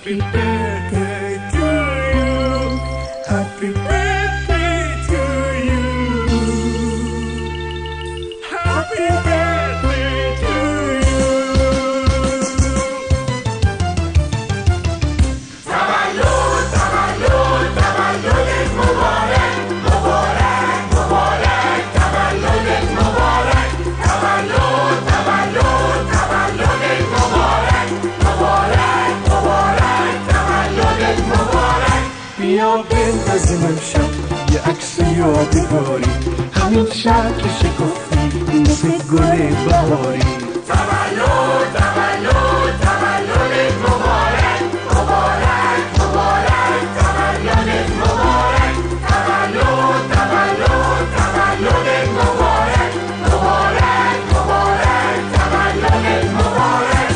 Happy birthday to you. Happy birthday to you. Happy birthday to you. تولد تولد تولدت مبارک مبارک مبارک تولدت مبارک تولد تولد تولدت مبارک مبارک مبارک تولدت مبارک. بیا بندازیم امشب یه عکس یادگاری، همین شب که شکفتی مثل گل بهاری. تولد تولد تولدت مبارک مبارک مبارک تولدت مبارک تولد تولد تولدت مبارک مبارک مبارک تولدت مبارک.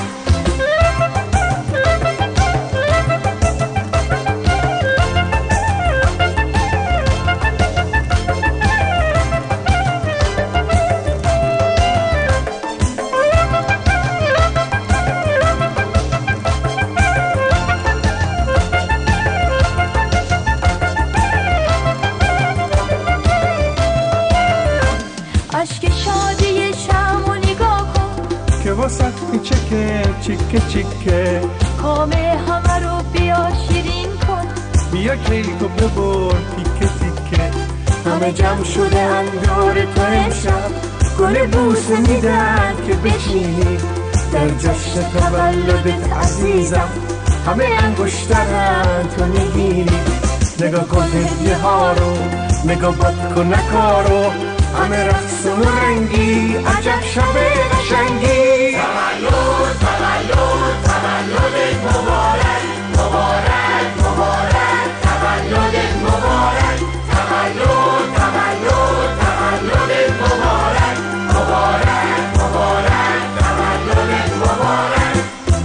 اشک شادی شمو نگاه کن که واسه میچکه چیکه چیکه، کام همه رو بیا شیرین کن. بیا کیکو ببر تیکه تیکه، همه جمع شده اندور تو امشب، گل بوسه میدن که بچینی در جشن تولدت عزیزم، همه انگشترن تو میگیری. نگاه کن هدیه ها رو، نگاه باد کن نکارو، همه رقص و رنگی عجب شب قشنگی. تولد تولد تولدت مبارک مبارک مبارک تولدت مبارک تولد تولد تولدت مبارک مبارک مبارک تولدت مبارک.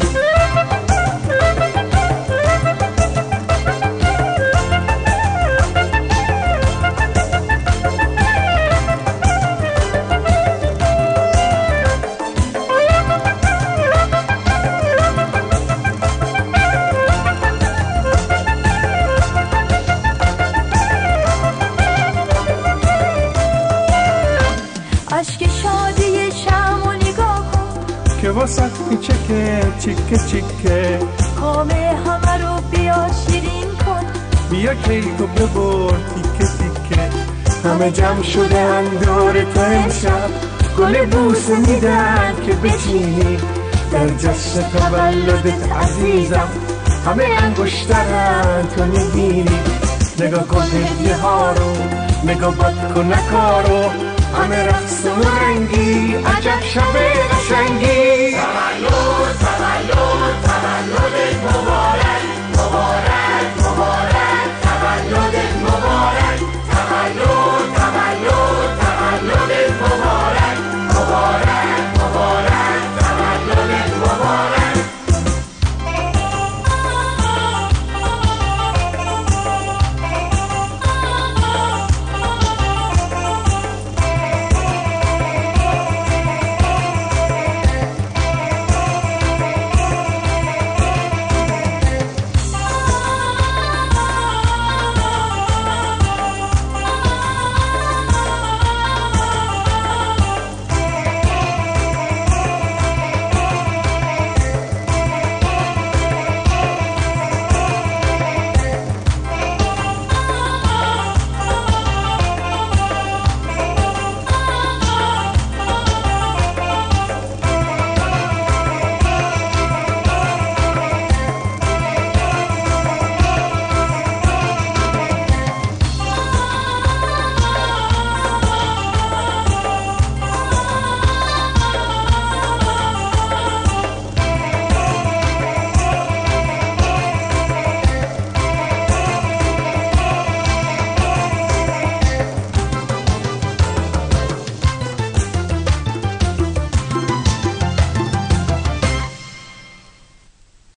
اشک شادی شمو نگاه کن که واسه میچکه چیکه چیکه، کام همه رو بیا شیرین کن. بیا کیکو ببر تیکه تیکه، همه جمع شده اندور تو امشب، گل بوسه میدن که بچینی در جشن تولدت عزیزم، همه انگشترن تو میگیری. نگاه کن هدیه ها رو، نگاه باد کن نکارو، همه رقص و رنگی عجب شب قشنگی.